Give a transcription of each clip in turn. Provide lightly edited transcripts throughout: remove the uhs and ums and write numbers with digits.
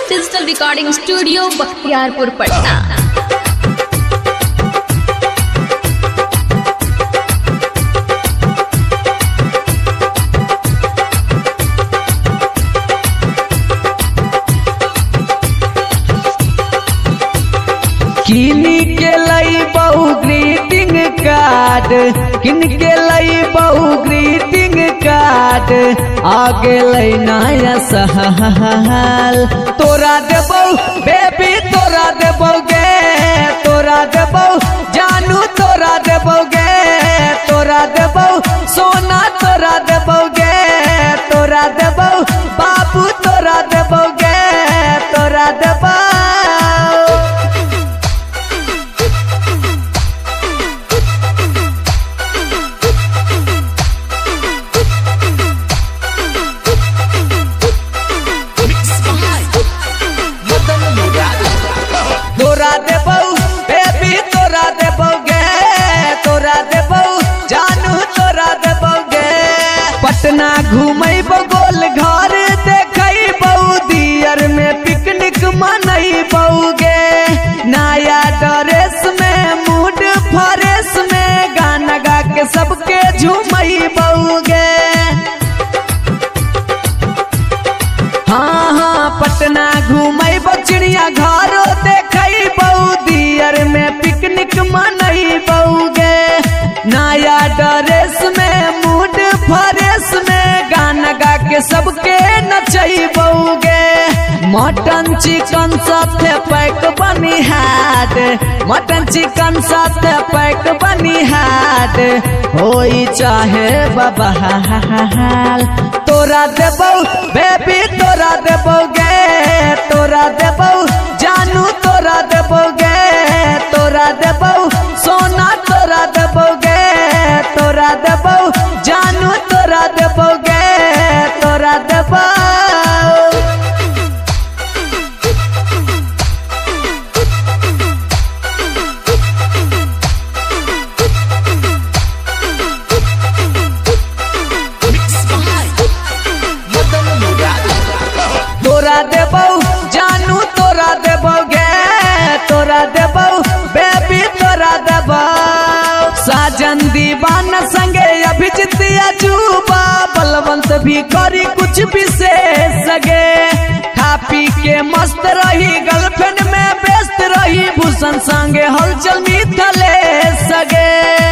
Digital recording studio Bakhtiyarpur Patna. किनी के लई बहु ग्रीटिंग कार्ड, किन के लई बहु ग्रीटिंग कार्ड, आगे लई नया सहल तोरा देबौ बेबी तोरा देबौ गे, तोरा देबौ जानू तोरा देबौ गे, तोरा देबौ सोना तोरा देबौ गे, तोरा देबौ बाबू तोरा देबौ गे, तोरा देबौ तोरा देबौ बेबी तोरा देबौ गे, तोरा देबौ जानू तोरा देबौ गे। पटना घूमैबौ गोल घर देखैबौ, दियर में पिकनिक मनैबौ गे, नया ड्रेस में मूड फ्रेश में गाना गा के सबके झूमैबौ गे। हाँ हाँ पटना घूमैबौ चिड़िया घरो देखैबौ, दियर में पिकनिक मनैबौ गे, नया ड्रेस में मूड फ्रेश में गाना गा के सबके नचैबौ गे। मटन चिकन साथे पैक बनी हाट, मटन चिकन साथे पैक बनी हाट, होई चाहे बबहाल तोरा देबौ बेबी तोरा देबौ गे, तोरा देबौ जानू तोरा देबौ गे, तोरा देबौ सोना तोरा देबौ गे, तोरा देबौ जानू तोरा देबौ गे, तोरा देबौ तोरा देबौ जानू तोरा देबौ गे, तोरा देबौ बेबी तोरा देबौ। साजन दीवाना संगे अभिजीत अजूबा, बलवंत भी करी कुछ विशेष गे, खा पी के मस्त रही गर्लफ्रेंड में व्यस्त रही, भूषण संगे हलचल मिथलेश गे।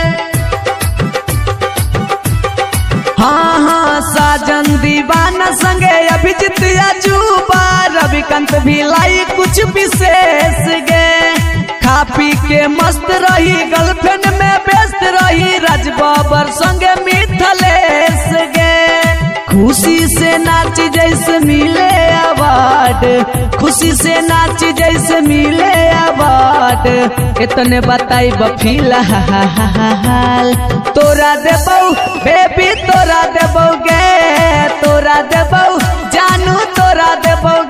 हाँ हाँ साजन दीवाना संगे अभिजीत अजूबा, रविकांत भी लाई कुछ विशेष गे, खा पी के मस्त रही गर्लफ्रेंड में व्यस्त रही, राज बाबर संगे मिथलेश गे। खुशी से नाची जैसे मिले अवार्ड, खुशी से नाची जैसे मिले अवार्ड, इतने बताई फिलहाल तोरा देबौ बेबी तोरा देबौ गे, तोरा देबौ जानू तोरा देबौ